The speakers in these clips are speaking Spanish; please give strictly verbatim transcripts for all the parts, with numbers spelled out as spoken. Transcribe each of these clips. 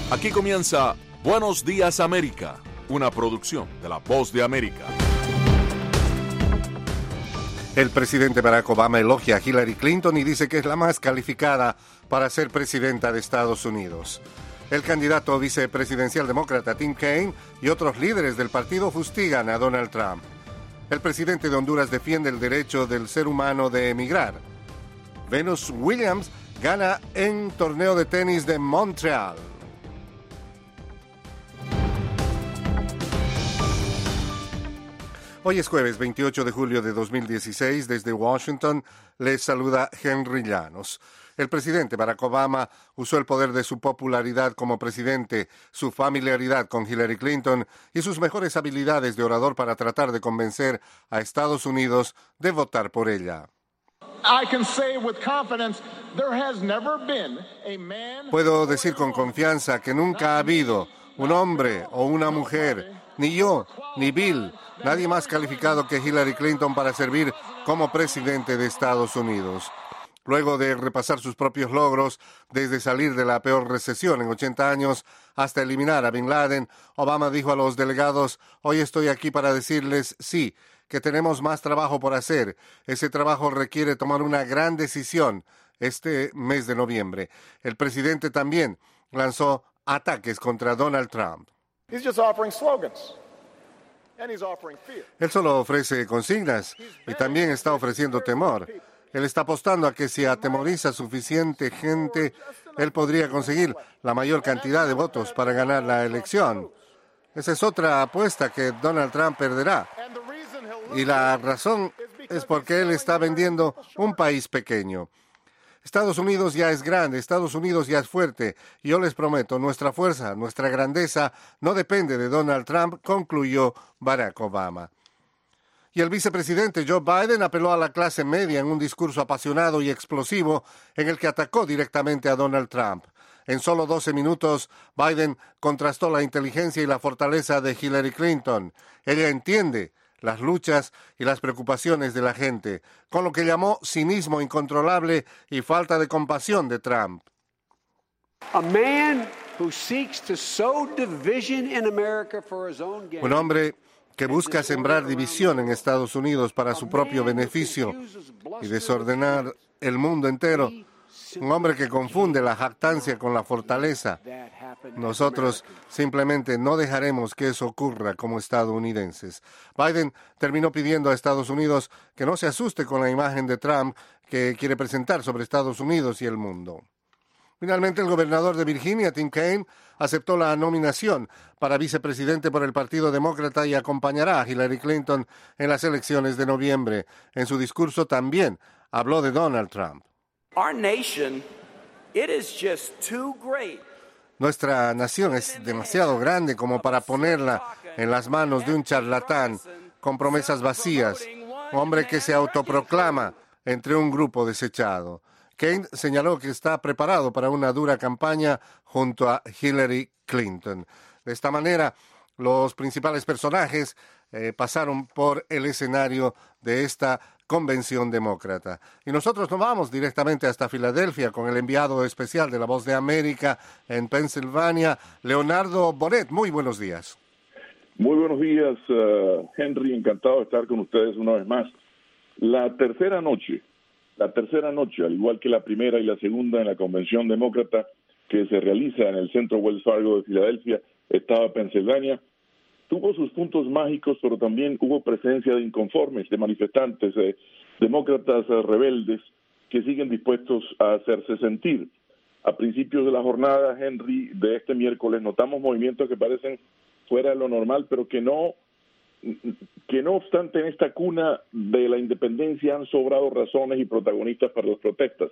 Aquí comienza Buenos Días América, una producción de La Voz de América. El presidente Barack Obama elogia a Hillary Clinton y dice que es la más calificada para ser presidenta de Estados Unidos. El candidato vicepresidencial demócrata Tim Kaine y otros líderes del partido fustigan a Donald Trump. El presidente de Honduras defiende el derecho del ser humano de emigrar. Venus Williams gana en torneo de tenis de Montreal. Hoy es jueves veintiocho de julio de dos mil dieciséis. Desde Washington les saluda Henry Llanos. El presidente Barack Obama usó el poder de su popularidad como presidente, su familiaridad con Hillary Clinton y sus mejores habilidades de orador para tratar de convencer a Estados Unidos de votar por ella. Puedo decir con confianza que nunca ha habido un hombre o una mujer, ni yo, ni Bill, nadie más calificado que Hillary Clinton para servir como presidente de Estados Unidos. Luego de repasar sus propios logros, desde salir de la peor recesión en ochenta años hasta eliminar a Bin Laden, Obama dijo a los delegados: hoy estoy aquí para decirles sí, que tenemos más trabajo por hacer. Ese trabajo requiere tomar una gran decisión este mes de noviembre. El presidente también lanzó ataques contra Donald Trump. He's just offering slogans. And he's offering fear. Él solo ofrece consignas y también está ofreciendo temor. Él está apostando a que si atemoriza suficiente gente, él podría conseguir la mayor cantidad de votos para ganar la elección. Esa es otra apuesta que Donald Trump perderá. Y la razón es porque él está vendiendo un país pequeño. Estados Unidos ya es grande, Estados Unidos ya es fuerte, y yo les prometo, nuestra fuerza, nuestra grandeza no depende de Donald Trump, concluyó Barack Obama. Y el vicepresidente Joe Biden apeló a la clase media en un discurso apasionado y explosivo en el que atacó directamente a Donald Trump. En solo doce minutos, Biden contrastó la inteligencia y la fortaleza de Hillary Clinton. Ella entiende las luchas y las preocupaciones de la gente, con lo que llamó cinismo incontrolable y falta de compasión de Trump. Un hombre que busca sembrar división en Estados Unidos para su propio beneficio y desordenar el mundo entero. Un hombre que confunde la jactancia con la fortaleza. Nosotros simplemente no dejaremos que eso ocurra como estadounidenses. Biden terminó pidiendo a Estados Unidos que no se asuste con la imagen de Trump que quiere presentar sobre Estados Unidos y el mundo. Finalmente, el gobernador de Virginia, Tim Kaine, aceptó la nominación para vicepresidente por el Partido Demócrata y acompañará a Hillary Clinton en las elecciones de noviembre. En su discurso también habló de Donald Trump. Our nation, it is just too great. Nuestra nación es demasiado grande como para ponerla en las manos de un charlatán con promesas vacías, un hombre que se autoproclama entre un grupo desechado. Kaine señaló que está preparado para una dura campaña junto a Hillary Clinton. De esta manera, los principales personajes eh, pasaron por el escenario de esta convención demócrata. Y nosotros nos vamos directamente hasta Filadelfia con el enviado especial de La Voz de América en Pensilvania, Leonardo Bonet. Muy buenos días. Muy buenos días, uh, Henry. Encantado de estar con ustedes una vez más. La tercera noche, la tercera noche, al igual que la primera y la segunda en la convención demócrata que se realiza en el centro Wells Fargo de Filadelfia, estado de Pensilvania, tuvo sus puntos mágicos, pero también hubo presencia de inconformes, de manifestantes, de demócratas eh, rebeldes que siguen dispuestos a hacerse sentir. A principios de la jornada, Henry, de este miércoles, notamos movimientos que parecen fuera de lo normal, pero que no, que no obstante en esta cuna de la independencia han sobrado razones y protagonistas para las protestas.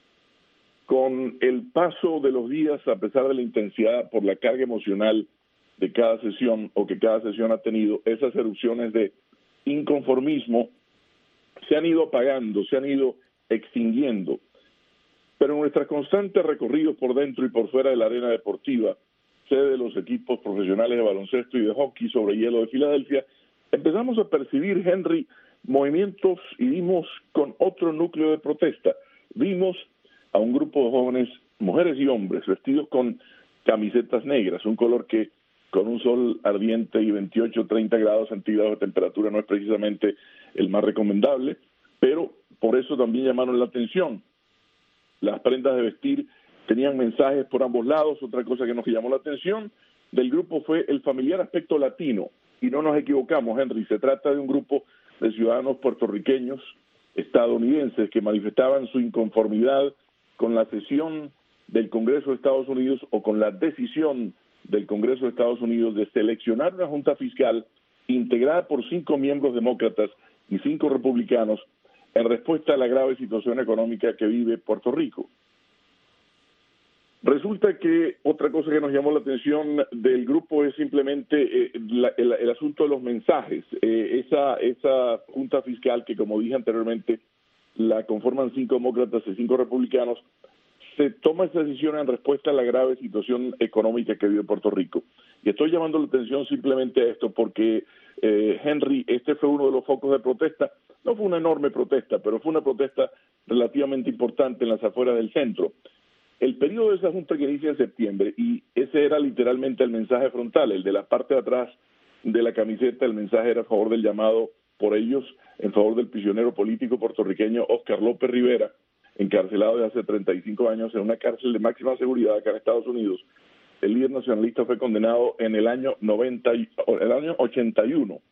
Con el paso de los días, a pesar de la intensidad por la carga emocional de cada sesión o que cada sesión ha tenido, esas erupciones de inconformismo se han ido apagando, se han ido extinguiendo. Pero en nuestros constantes recorridos por dentro y por fuera de la arena deportiva, sede de los equipos profesionales de baloncesto y de hockey sobre hielo de Filadelfia, empezamos a percibir, Henry, movimientos y vimos con otro núcleo de protesta. Vimos a un grupo de jóvenes, mujeres y hombres, vestidos con camisetas negras, un color que con un sol ardiente y veintiocho, treinta grados centígrados de temperatura no es precisamente el más recomendable, pero por eso también llamaron la atención. Las prendas de vestir tenían mensajes por ambos lados. Otra cosa que nos llamó la atención del grupo fue el familiar aspecto latino. Y no nos equivocamos, Henry, se trata de un grupo de ciudadanos puertorriqueños, estadounidenses, que manifestaban su inconformidad con la sesión del Congreso de Estados Unidos o con la decisión del Congreso de Estados Unidos de seleccionar una junta fiscal integrada por cinco miembros demócratas y cinco republicanos en respuesta a la grave situación económica que vive Puerto Rico. Resulta que otra cosa que nos llamó la atención del grupo es simplemente eh, la, el, el asunto de los mensajes. Eh, esa, esa junta fiscal que, como dije anteriormente, la conforman cinco demócratas y cinco republicanos, se toma esa decisión en respuesta a la grave situación económica que vive Puerto Rico. Y estoy llamando la atención simplemente a esto porque, eh, Henry, este fue uno de los focos de protesta. No fue una enorme protesta, pero fue una protesta relativamente importante en las afueras del centro. El periodo de esa junta que inicia en septiembre, y ese era literalmente el mensaje frontal, el de la parte de atrás de la camiseta, el mensaje era a favor del llamado por ellos, en favor del prisionero político puertorriqueño Oscar López Rivera, encarcelado desde hace treinta y cinco años en una cárcel de máxima seguridad acá en Estados Unidos. El líder nacionalista fue condenado en el año noventa, el año ochenta y uno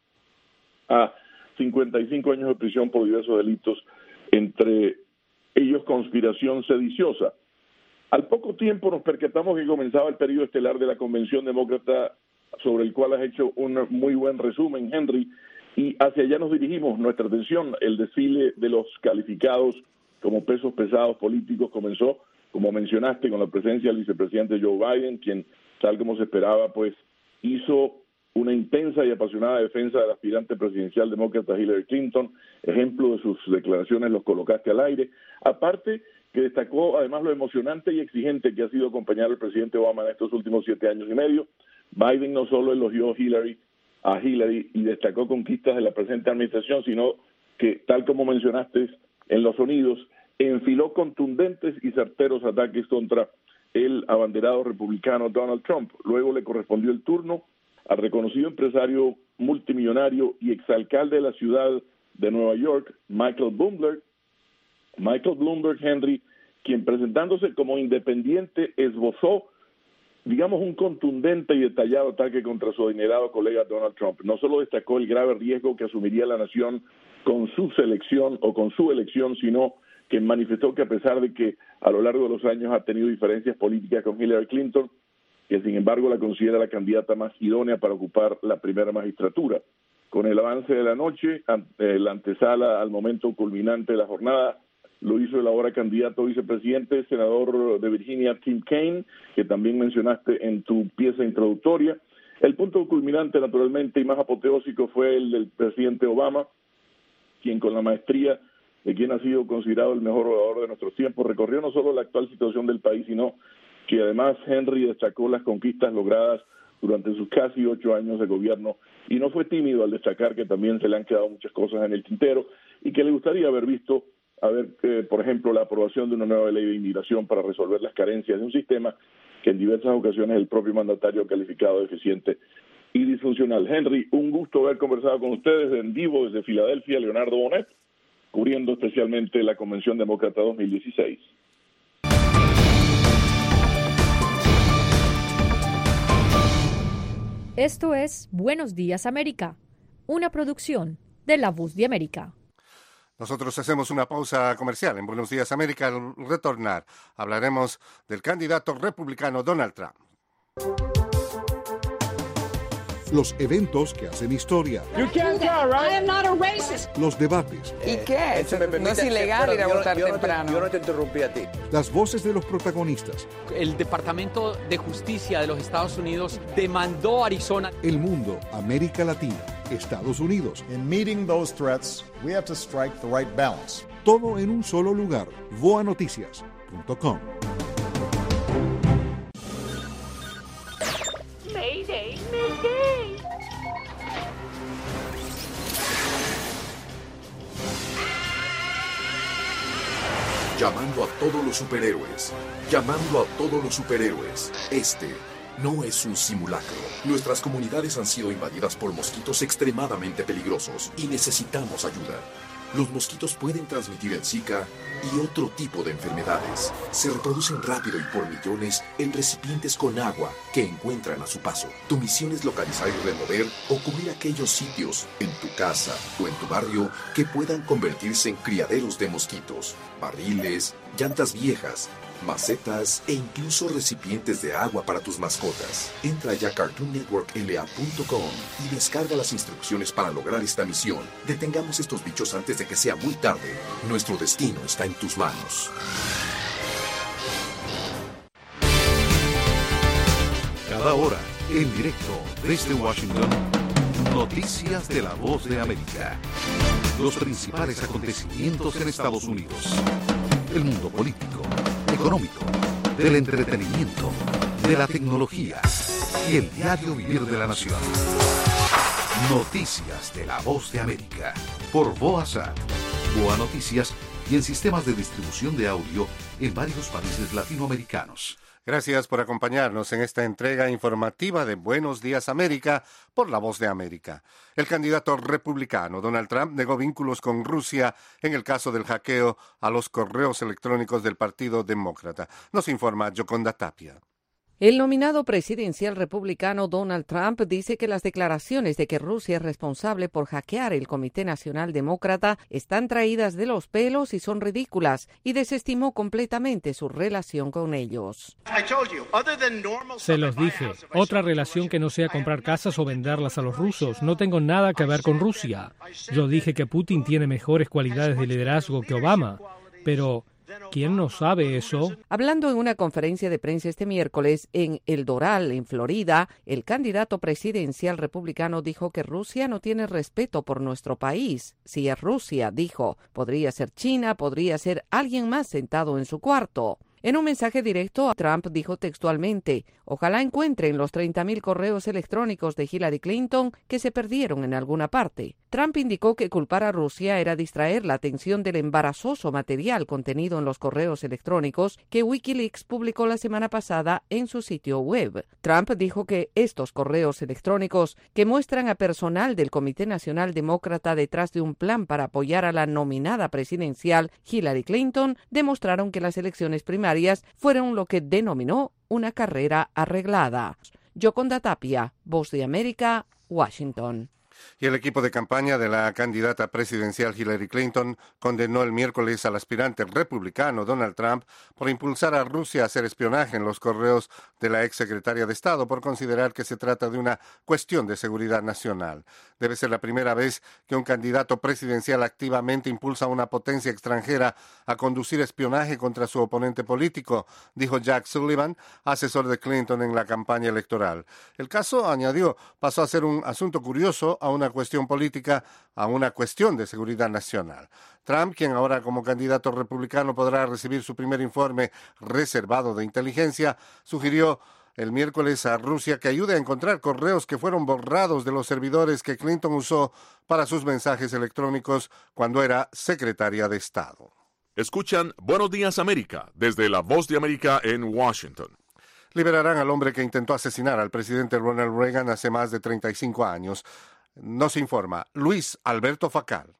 a cincuenta y cinco años de prisión por diversos delitos, entre ellos conspiración sediciosa. Al poco tiempo nos percatamos que comenzaba el periodo estelar de la Convención Demócrata, sobre el cual has hecho un muy buen resumen, Henry, y hacia allá nos dirigimos nuestra atención. El desfile de los calificados como pesos pesados políticos comenzó, como mencionaste, con la presencia del vicepresidente Joe Biden, quien, tal como se esperaba, pues hizo una intensa y apasionada defensa del aspirante presidencial demócrata Hillary Clinton. Ejemplo de sus declaraciones los colocaste al aire. Aparte, que destacó además lo emocionante y exigente que ha sido acompañar al presidente Obama en estos últimos siete años y medio. Biden no solo elogió a Hillary, a Hillary y destacó conquistas de la presente administración, sino que, tal como mencionaste en los sonidos, enfiló contundentes y certeros ataques contra el abanderado republicano Donald Trump. Luego le correspondió el turno al reconocido empresario multimillonario y exalcalde de la ciudad de Nueva York, Michael Bloomberg, Michael Bloomberg Henry, quien presentándose como independiente esbozó, digamos, un contundente y detallado ataque contra su adinerado colega Donald Trump. No solo destacó el grave riesgo que asumiría la nación con su selección o con su elección, sino que manifestó que a pesar de que a lo largo de los años ha tenido diferencias políticas con Hillary Clinton, que sin embargo la considera la candidata más idónea para ocupar la primera magistratura. Con el avance de la noche, la antesala al momento culminante de la jornada, lo hizo el ahora candidato vicepresidente, senador de Virginia, Tim Kaine, que también mencionaste en tu pieza introductoria. El punto culminante, naturalmente, y más apoteósico fue el del presidente Obama, quien con la maestría de quien ha sido considerado el mejor orador de nuestros tiempos, recorrió no solo la actual situación del país, sino que además Henry destacó las conquistas logradas durante sus casi ocho años de gobierno y no fue tímido al destacar que también se le han quedado muchas cosas en el tintero y que le gustaría haber visto, a ver, eh, por ejemplo, la aprobación de una nueva ley de inmigración para resolver las carencias de un sistema que en diversas ocasiones el propio mandatario ha calificado de eficiente y disfuncional. Henry, un gusto haber conversado con ustedes en vivo desde Filadelfia, Leonardo Bonet, cubriendo especialmente la Convención Demócrata dos mil dieciséis. Esto es Buenos Días América, una producción de La Voz de América. Nosotros hacemos una pausa comercial. En Buenos Días América, al retornar, hablaremos del candidato republicano Donald Trump. Los eventos que hacen historia. You can't tell, right? I am not a racist. Los debates. ¿Y qué? Eh, me no es ilegal ir a votar yo no temprano. Te, yo no te interrumpí a ti. Las voces de los protagonistas. El Departamento de Justicia de los Estados Unidos demandó a Arizona. El mundo, América Latina, Estados Unidos. In meeting those threats, we have to strike the right balance. Todo en un solo lugar. voa noticias punto com. Mayday, mayday. Llamando a todos los superhéroes. Llamando a todos los superhéroes. Este no es un simulacro. Nuestras comunidades han sido invadidas por mosquitos extremadamente peligrosos y necesitamos ayuda. Los mosquitos pueden transmitir el Zika y otro tipo de enfermedades. Se reproducen rápido y por millones en recipientes con agua que encuentran a su paso. Tu misión es localizar y remover o cubrir aquellos sitios en tu casa o en tu barrio que puedan convertirse en criaderos de mosquitos, barriles, llantas viejas, macetas e incluso recipientes de agua para tus mascotas. Entra ya a cartoon network l a punto com y descarga las instrucciones para lograr esta misión. Detengamos estos bichos antes de que sea muy tarde. Nuestro destino está en tus manos. Cada hora, en directo desde Washington, noticias de la Voz de América. Los principales acontecimientos en Estados Unidos. El mundo político, económico, del entretenimiento, de la tecnología y el diario vivir de la nación. Noticias de la Voz de América por Voasat, Boa Noticias y en sistemas de distribución de audio en varios países latinoamericanos. Gracias por acompañarnos en esta entrega informativa de Buenos Días América por La Voz de América. El candidato republicano Donald Trump negó vínculos con Rusia en el caso del hackeo a los correos electrónicos del Partido Demócrata. Nos informa Yoconda Tapia. El nominado presidencial republicano Donald Trump dice que las declaraciones de que Rusia es responsable por hackear el Comité Nacional Demócrata están traídas de los pelos y son ridículas, y desestimó completamente su relación con ellos. Se los dije, otra relación que no sea comprar casas o venderlas a los rusos. No tengo nada que ver con Rusia. Yo dije que Putin tiene mejores cualidades de liderazgo que Obama, pero ¿quién no sabe eso? Hablando en una conferencia de prensa este miércoles en El Doral, en Florida, el candidato presidencial republicano dijo que Rusia no tiene respeto por nuestro país. Si es Rusia, dijo, podría ser China, podría ser alguien más sentado en su cuarto. En un mensaje directo, Trump dijo textualmente, ojalá encuentren los treinta mil correos electrónicos de Hillary Clinton que se perdieron en alguna parte. Trump indicó que culpar a Rusia era distraer la atención del embarazoso material contenido en los correos electrónicos que Wikileaks publicó la semana pasada en su sitio web. Trump dijo que estos correos electrónicos, que muestran a personal del Comité Nacional Demócrata detrás de un plan para apoyar a la nominada presidencial Hillary Clinton, demostraron que las elecciones primarias fueron lo que denominó una carrera arreglada. Yoconda Tapia, Voz de América, Washington. Y el equipo de campaña de la candidata presidencial Hillary Clinton condenó el miércoles al aspirante republicano Donald Trump por impulsar a Rusia a hacer espionaje en los correos de la exsecretaria de Estado por considerar que se trata de una cuestión de seguridad nacional. Debe ser la primera vez que un candidato presidencial activamente impulsa a una potencia extranjera a conducir espionaje contra su oponente político, dijo Jack Sullivan, asesor de Clinton en la campaña electoral. El caso, añadió, pasó a ser un asunto curioso a una cuestión política, a una cuestión de seguridad nacional. Trump, quien ahora como candidato republicano podrá recibir su primer informe reservado de inteligencia, sugirió el miércoles a Rusia que ayude a encontrar correos que fueron borrados de los servidores que Clinton usó para sus mensajes electrónicos cuando era secretaria de Estado. Escuchan Buenos Días América desde La Voz de América en Washington. Liberarán al hombre que intentó asesinar al presidente Ronald Reagan hace más de treinta y cinco años. Nos informa Luis Alberto Facal.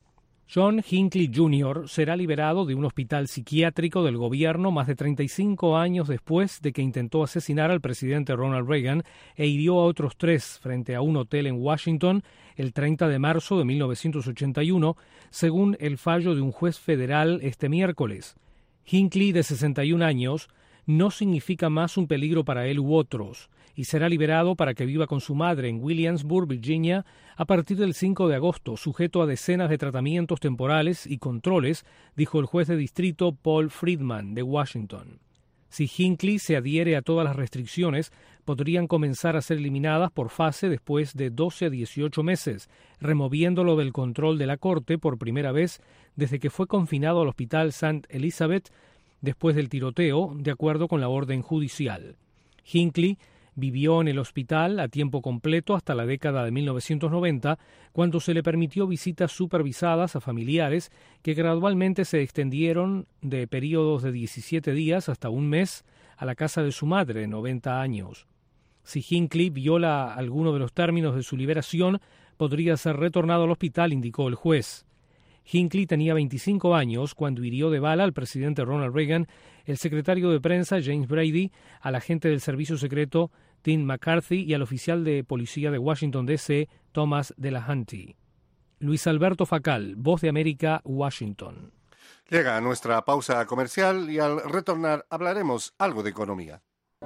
John Hinckley junior será liberado de un hospital psiquiátrico del gobierno más de treinta y cinco años después de que intentó asesinar al presidente Ronald Reagan e hirió a otros tres frente a un hotel en Washington el treinta de marzo de mil novecientos ochenta y uno, según el fallo de un juez federal este miércoles. Hinckley, de sesenta y un años, no significa más un peligro para él u otros, y será liberado para que viva con su madre en Williamsburg, Virginia, a partir del cinco de agosto, sujeto a decenas de tratamientos temporales y controles, dijo el juez de distrito Paul Friedman, de Washington. Si Hinckley se adhiere a todas las restricciones, podrían comenzar a ser eliminadas por fase después de doce a dieciocho meses, removiéndolo del control de la corte por primera vez desde que fue confinado al hospital Saint Elizabeth después del tiroteo, de acuerdo con la orden judicial. Hinckley Vivió en el hospital a tiempo completo hasta la década de mil novecientos noventa, cuando se le permitió visitas supervisadas a familiares que gradualmente se extendieron de periodos de diecisiete días hasta un mes a la casa de su madre, de noventa años. Si Hinckley viola alguno de los términos de su liberación, podría ser retornado al hospital, indicó el juez. Hinckley tenía veinticinco años cuando hirió de bala al presidente Ronald Reagan, el secretario de prensa James Brady, al agente del servicio secreto Tim McCarthy y al oficial de policía de Washington, D C, Thomas Delahanty. Luis Alberto Facal, Voz de América, Washington. Llega a nuestra pausa comercial y al retornar hablaremos algo de economía.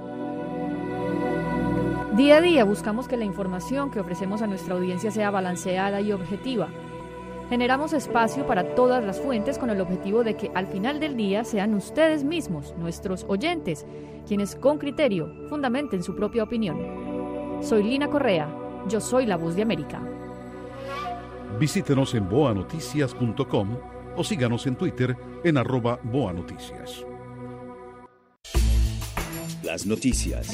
Día a día buscamos que la información que ofrecemos a nuestra audiencia sea balanceada y objetiva. Generamos espacio para todas las fuentes con el objetivo de que al final del día sean ustedes mismos, nuestros oyentes, quienes con criterio fundamenten su propia opinión. Soy Lina Correa, yo soy la Voz de América. Visítenos en boa noticias punto com o síganos en Twitter en arroba boanoticias. Las noticias,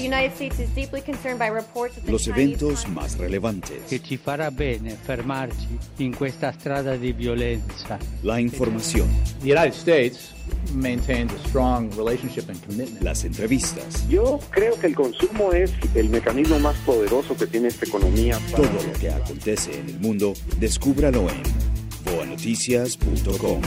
los eventos más relevantes, che ci farà bene fermarci in questa strada di violenza. La información, The United States maintains a strong relationship and commitment. Las entrevistas. Yo creo que el consumo es el mecanismo más poderoso que tiene esta economía. Para... Todo lo que acontece en el mundo, descúbralo en boa noticias punto com.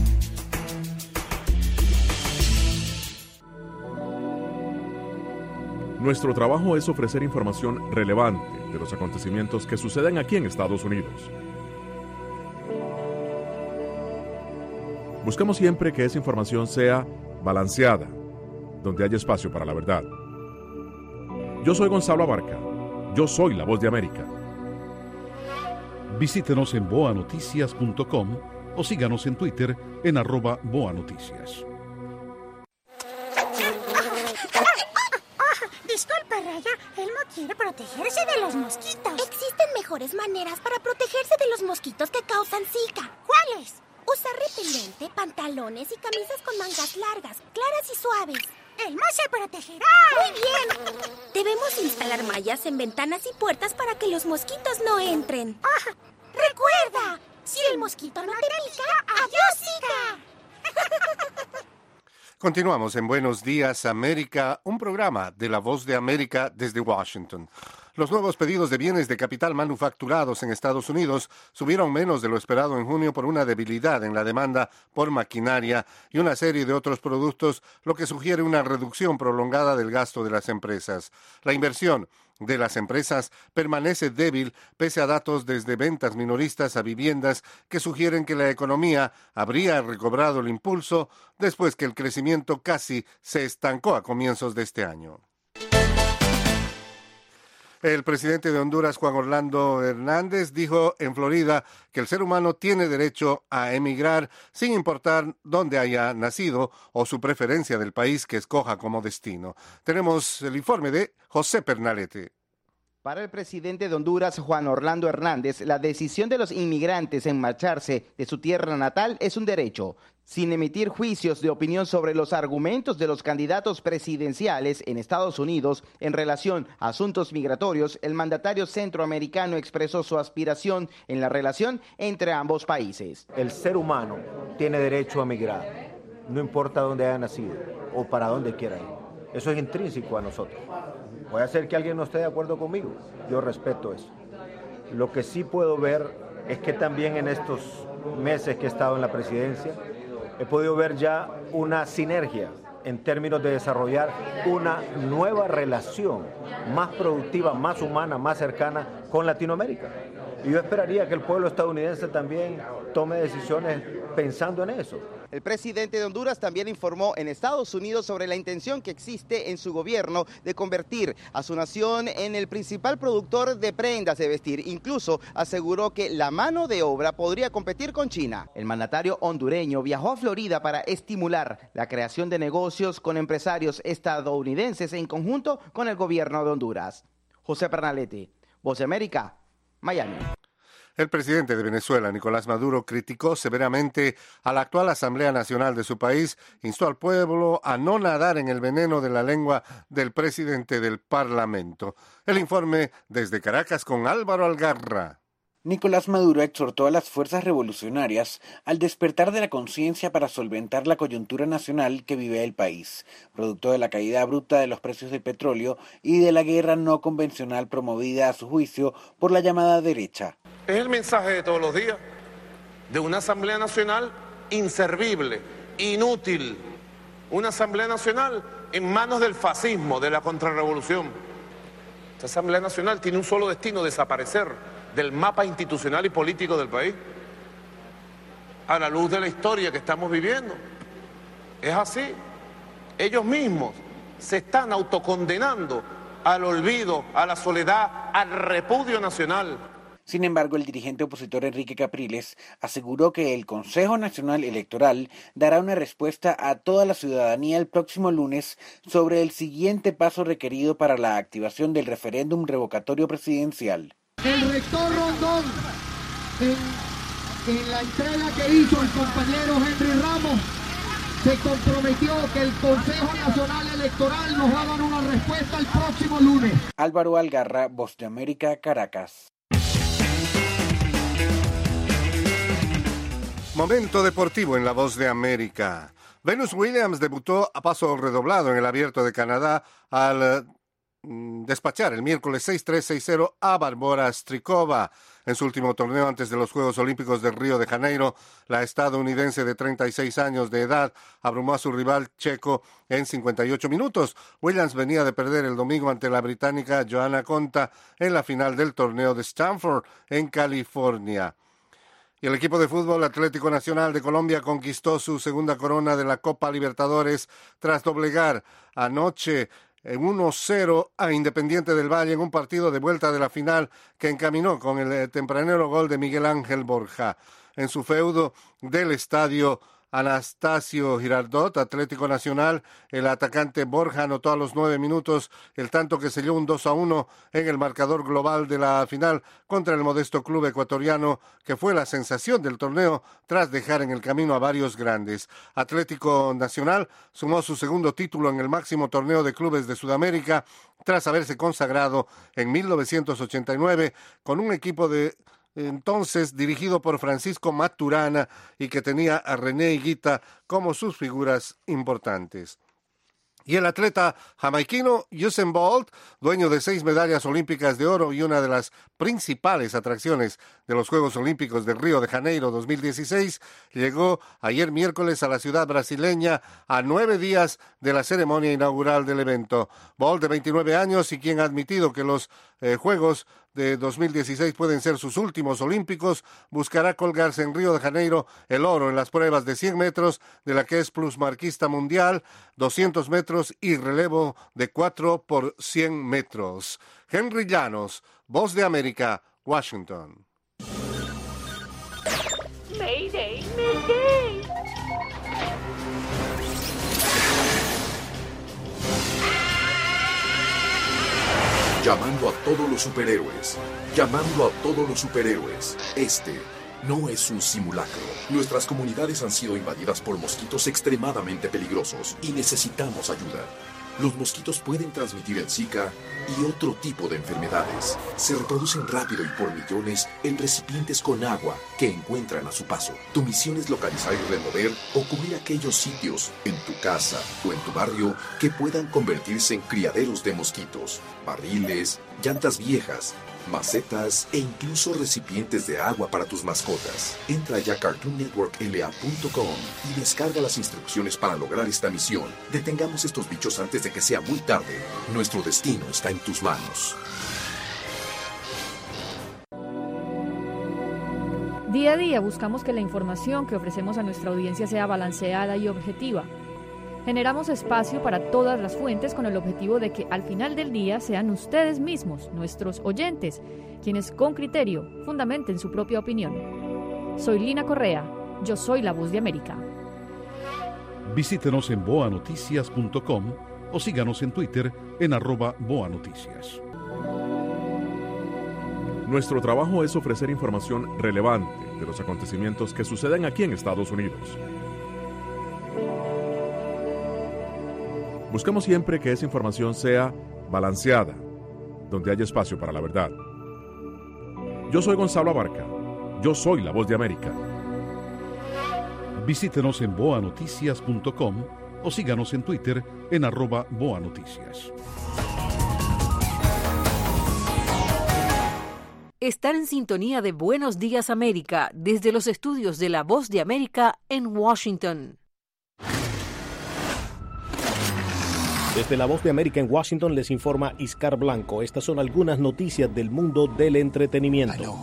Nuestro trabajo es ofrecer información relevante de los acontecimientos que suceden aquí en Estados Unidos. Buscamos siempre que esa información sea balanceada, donde haya espacio para la verdad. Yo soy Gonzalo Abarca. Yo soy la Voz de América. Visítenos en boa noticias punto com o síganos en Twitter en arroba boanoticias. Disculpa, Raya, Elmo quiere protegerse de los mosquitos. Existen mejores maneras para protegerse de los mosquitos que causan Zika. ¿Cuáles? Usar repelente, pantalones y camisas con mangas largas, claras y suaves. ¡Elmo se protegerá! ¡Muy bien! Debemos instalar mallas en ventanas y puertas para que los mosquitos no entren. ¡Ah! ¡Recuerda! Si el mosquito no te pica, ¡adiós, Zika! Continuamos en Buenos Días América, un programa de la Voz de América desde Washington. Los nuevos pedidos de bienes de capital manufacturados en Estados Unidos subieron menos de lo esperado en junio por una debilidad en la demanda por maquinaria y una serie de otros productos, lo que sugiere una reducción prolongada del gasto de las empresas. La inversión de las empresas permanece débil pese a datos desde ventas minoristas a viviendas que sugieren que la economía habría recobrado el impulso después que el crecimiento casi se estancó a comienzos de este año. El presidente de Honduras, Juan Orlando Hernández, dijo en Florida que el ser humano tiene derecho a emigrar sin importar dónde haya nacido o su preferencia del país que escoja como destino. Tenemos el informe de José Pernalete. Para el presidente de Honduras, Juan Orlando Hernández, la decisión de los inmigrantes en marcharse de su tierra natal es un derecho. Sin emitir juicios de opinión sobre los argumentos de los candidatos presidenciales en Estados Unidos en relación a asuntos migratorios, el mandatario centroamericano expresó su aspiración en la relación entre ambos países. El ser humano tiene derecho a migrar, no importa dónde haya nacido o para dónde quiera ir. Eso es intrínseco a nosotros. Puede ser que alguien no esté de acuerdo conmigo, yo respeto eso. Lo que sí puedo ver es que también en estos meses que he estado en la presidencia, he podido ver ya una sinergia en términos de desarrollar una nueva relación más productiva, más humana, más cercana con Latinoamérica. Y yo esperaría que el pueblo estadounidense también tome decisiones pensando en eso. El presidente de Honduras también informó en Estados Unidos sobre la intención que existe en su gobierno de convertir a su nación en el principal productor de prendas de vestir. Incluso aseguró que la mano de obra podría competir con China. El mandatario hondureño viajó a Florida para estimular la creación de negocios con empresarios estadounidenses en conjunto con el gobierno de Honduras. José Pernalete, Voz de América, Miami. El presidente de Venezuela, Nicolás Maduro, criticó severamente a la actual Asamblea Nacional de su país, instó al pueblo a no nadar en el veneno de la lengua del presidente del Parlamento. El informe desde Caracas con Álvaro Algarra. Nicolás Maduro exhortó a las fuerzas revolucionarias al despertar de la conciencia para solventar la coyuntura nacional que vive el país, producto de la caída abrupta de los precios del petróleo y de la guerra no convencional promovida a su juicio por la llamada derecha. Es el mensaje de todos los días, de una Asamblea Nacional inservible, inútil, una Asamblea Nacional en manos del fascismo, de la contrarrevolución. Esta Asamblea Nacional tiene un solo destino: desaparecer del mapa institucional y político del país, a la luz de la historia que estamos viviendo. Es así. Ellos mismos se están autocondenando al olvido, a la soledad, al repudio nacional. Sin embargo, el dirigente opositor Enrique Capriles aseguró que el Consejo Nacional Electoral dará una respuesta a toda la ciudadanía el próximo lunes sobre el siguiente paso requerido para la activación del referéndum revocatorio presidencial. El rector Rondón, en, en la entrega que hizo el compañero Henry Ramos, se comprometió que el Consejo Nacional Electoral nos va a dar una respuesta el próximo lunes. Álvaro Algarra, Voz de América, Caracas. Momento deportivo en La Voz de América. Venus Williams debutó a paso redoblado en el Abierto de Canadá al despachar el miércoles seis tres seis cero a Barbora Strykova. En su último torneo antes de los Juegos Olímpicos de Río de Janeiro, la estadounidense de treinta y seis años de edad abrumó a su rival checo en cincuenta y ocho minutos. Williams venía de perder el domingo ante la británica Johanna Konta en la final del torneo de Stanford en California. Y el equipo de fútbol Atlético Nacional de Colombia conquistó su segunda corona de la Copa Libertadores tras doblegar anoche en uno cero a Independiente del Valle en un partido de vuelta de la final que encaminó con el tempranero gol de Miguel Ángel Borja. En su feudo del estadio Anastasio Girardot, Atlético Nacional, el atacante Borja anotó a los nueve minutos el tanto que selló un dos a uno en el marcador global de la final contra el modesto club ecuatoriano que fue la sensación del torneo tras dejar en el camino a varios grandes. Atlético Nacional sumó su segundo título en el máximo torneo de clubes de Sudamérica tras haberse consagrado en mil novecientos ochenta y nueve con un equipo de entonces dirigido por Francisco Maturana y que tenía a René Higuita como sus figuras importantes. Y el atleta jamaiquino Usain Bolt, dueño de seis medallas olímpicas de oro y una de las principales atracciones de los Juegos Olímpicos de Río de Janeiro dos mil dieciséis, llegó ayer miércoles a la ciudad brasileña a nueve días de la ceremonia inaugural del evento. Bolt, de veintinueve años y quien ha admitido que los eh, Juegos de dos mil dieciséis pueden ser sus últimos olímpicos, buscará colgarse en Río de Janeiro el oro en las pruebas de cien metros de la que es plusmarquista mundial, doscientos metros y relevo de cuatro por cien metros. Henry Llanos, Voz de América, Washington. Mayday, Mayday. Llamando a todos los superhéroes. Llamando a todos los superhéroes. Este no es un simulacro. Nuestras comunidades han sido invadidas por mosquitos extremadamente peligrosos y necesitamos ayuda. Los mosquitos pueden transmitir el Zika y otro tipo de enfermedades. Se reproducen rápido y por millones en recipientes con agua que encuentran a su paso. Tu misión es localizar y remover o cubrir aquellos sitios en tu casa o en tu barrio que puedan convertirse en criaderos de mosquitos, barriles, llantas viejas, macetas e incluso recipientes de agua para tus mascotas. Entra ya a cartoon network l a punto com y descarga las instrucciones para lograr esta misión. Detengamos estos bichos antes de que sea muy tarde. Nuestro destino está en tus manos. Día a día buscamos que la información que ofrecemos a nuestra audiencia sea balanceada y objetiva. Generamos espacio para todas las fuentes con el objetivo de que al final del día sean ustedes mismos, nuestros oyentes, quienes con criterio fundamenten su propia opinión. Soy Lina Correa, yo soy la Voz de América. Visítenos en boa noticias punto com o síganos en Twitter en arroba boanoticias. Nuestro trabajo es ofrecer información relevante de los acontecimientos que suceden aquí en Estados Unidos. Buscamos siempre que esa información sea balanceada, donde haya espacio para la verdad. Yo soy Gonzalo Abarca. Yo soy la voz de América. Visítenos en boa noticias punto com o síganos en Twitter en arroba boanoticias. Están en sintonía de Buenos Días América desde los estudios de La Voz de América en Washington. Desde La Voz de América en Washington les informa Iscar Blanco. Estas son algunas noticias del mundo del entretenimiento.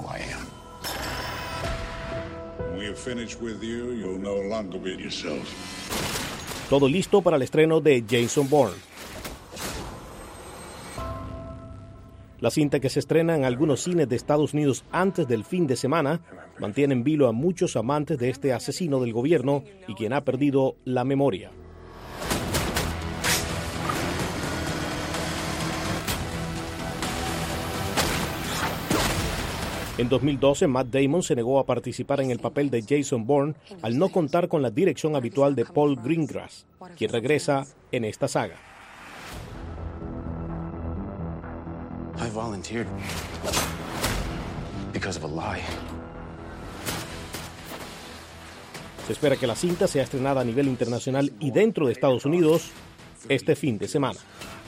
Todo listo para el estreno de Jason Bourne. La cinta, que se estrena en algunos cines de Estados Unidos antes del fin de semana, mantiene en vilo a muchos amantes de este asesino del gobierno y quien ha perdido la memoria. En dos mil doce, Matt Damon se negó a participar en el papel de Jason Bourne al no contar con la dirección habitual de Paul Greengrass, quien regresa en esta saga. I volunteered because of a lie. Se espera que la cinta sea estrenada a nivel internacional y dentro de Estados Unidos este fin de semana.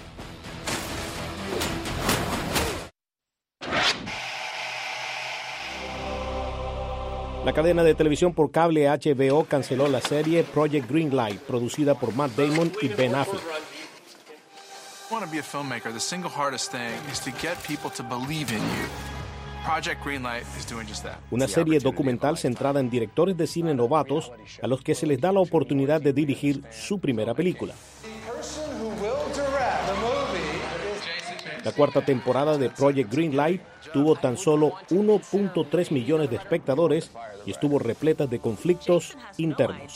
La cadena de televisión por cable H B O canceló la serie Project Greenlight, producida por Matt Damon y Ben Affleck. Want to be a filmmaker, the single hardest thing is to get people to believe in you. Project Greenlight is doing just that. Una serie documental centrada en directores de cine novatos a los que se les da la oportunidad de dirigir su primera película. La cuarta temporada de Project Greenlight tuvo tan solo uno punto tres millones de espectadores y estuvo repleta de conflictos internos.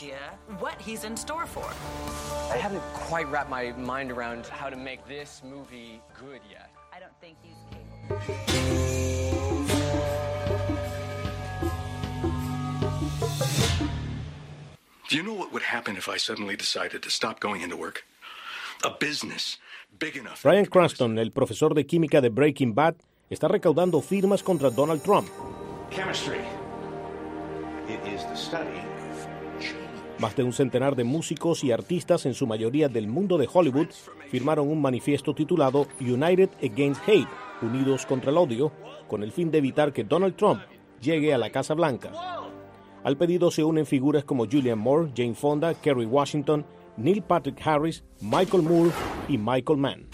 I haven't quite wrapped my mind around how to make this movie good yet. I don't think he's capable. Do you know what would happen if I suddenly decided to stop going into work? A business big enough. Bryan Cranston, el profesor de química de Breaking Bad, está recaudando firmas contra Donald Trump. Chemistry. It is the study. Más de un centenar de músicos y artistas, en su mayoría del mundo de Hollywood, firmaron un manifiesto titulado United Against Hate, Unidos contra el Odio, con el fin de evitar que Donald Trump llegue a la Casa Blanca. Al pedido se unen figuras como Julianne Moore, Jane Fonda, Kerry Washington, Neil Patrick Harris, Michael Moore y Michael Mann.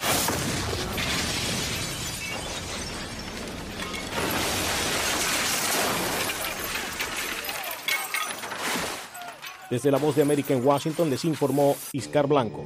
Desde La Voz de América en Washington les informó Iscar Blanco.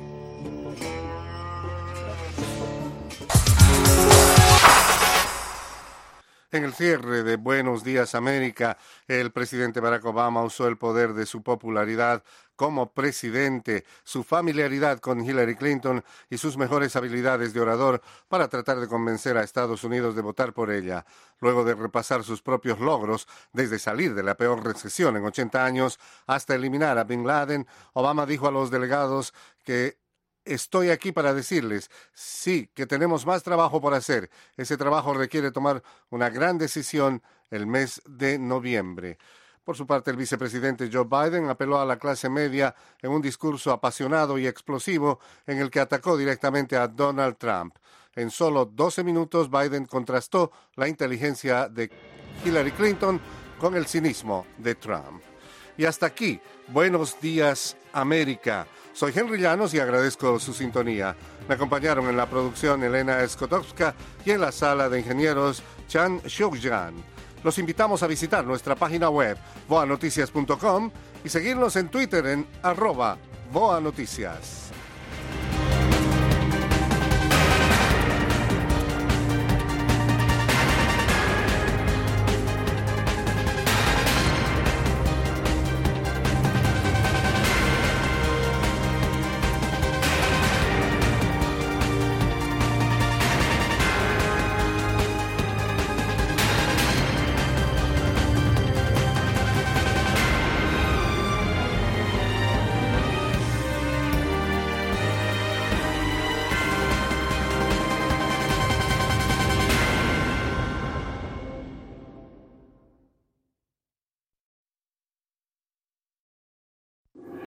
En el cierre de Buenos Días América, el presidente Barack Obama usó el poder de su popularidad como presidente, su familiaridad con Hillary Clinton y sus mejores habilidades de orador para tratar de convencer a Estados Unidos de votar por ella. Luego de repasar sus propios logros, desde salir de la peor recesión en ochenta años hasta eliminar a Bin Laden, Obama dijo a los delegados que estoy aquí para decirles, sí, que tenemos más trabajo por hacer. Ese trabajo requiere tomar una gran decisión el mes de noviembre. Por su parte, el vicepresidente Joe Biden apeló a la clase media en un discurso apasionado y explosivo en el que atacó directamente a Donald Trump. En solo doce minutos, Biden contrastó la inteligencia de Hillary Clinton con el cinismo de Trump. Y hasta aquí, Buenos Días América. Soy Henry Llanos y agradezco su sintonía. Me acompañaron en la producción Elena Skotowska y en la sala de ingenieros Chan Shukjan. Los invitamos a visitar nuestra página web boa noticias punto com y seguirnos en Twitter en arroba boanoticias.